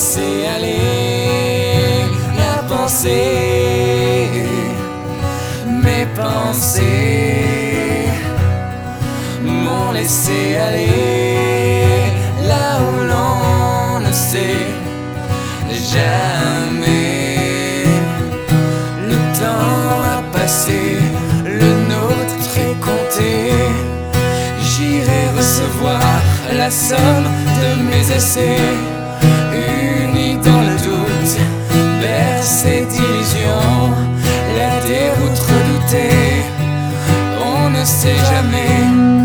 laisser aller la pensée, mes pensées m'ont laissé aller là où l'on ne sait jamais. Le temps a passé, le nôtre est compté. J'irai recevoir la somme de mes essais, unis dans le doute, bercés d'illusions, la déroute redoutée, on ne sait jamais.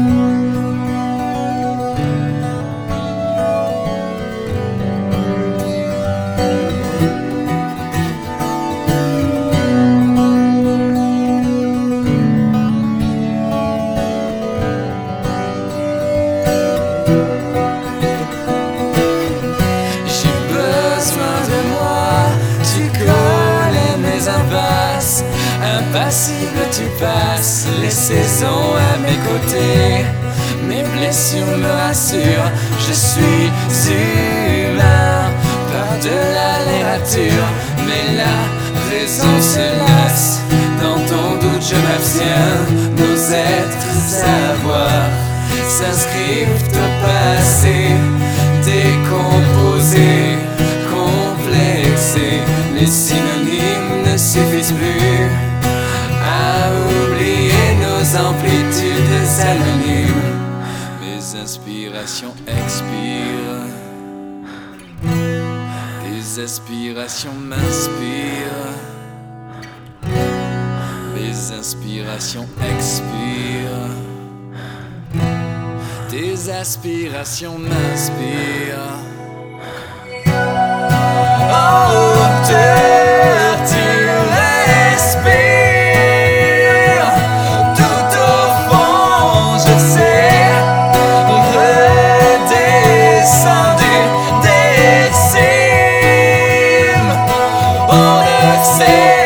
Impassible tu passes les saisons à mes côtés. Mes blessures me rassurent, je suis humain. Par-delà les ratures, mais la raison se lasse. Dans ton doute je m'abstiens, nos êtres savoirs s'inscrivent au passé, décomposés, complexés. Les synonymes ne suffisent plus à oublier nos amplitudes anonymes. Mes inspirations expirent, tes aspirations m'inspirent. Mes inspirations expirent, tes aspirations m'inspirent. Oh, tu respires tout au fond, je sais, redescendu des cimes, on le sait.